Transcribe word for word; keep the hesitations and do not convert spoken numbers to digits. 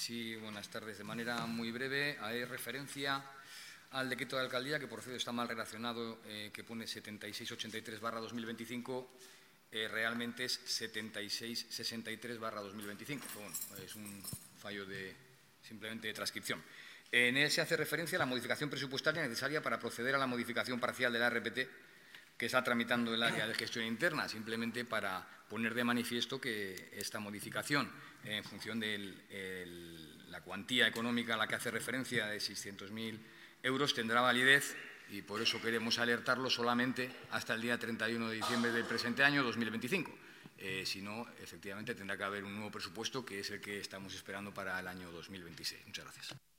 Sí, buenas tardes. De manera muy breve, hay referencia al decreto de alcaldía, que por cierto está mal relacionado, eh, que pone setenta y seis ochenta y tres barra dos mil veinticinco, eh, realmente es setenta y seis sesenta y tres barra dos mil veinticinco. Pero bueno, es un fallo de, simplemente de transcripción. En él se hace referencia a la modificación presupuestaria necesaria para proceder a la modificación parcial de la R P T que está tramitando el área de gestión interna, simplemente para poner de manifiesto que esta modificación, en función de la cuantía económica a la que hace referencia de seiscientos mil euros, tendrá validez y por eso queremos alertarlo solamente hasta el día treinta y uno de diciembre del presente año dos mil veinticinco. Eh, si no, efectivamente, tendrá que haber un nuevo presupuesto, que es el que estamos esperando para el año dos mil veintiséis. Muchas gracias.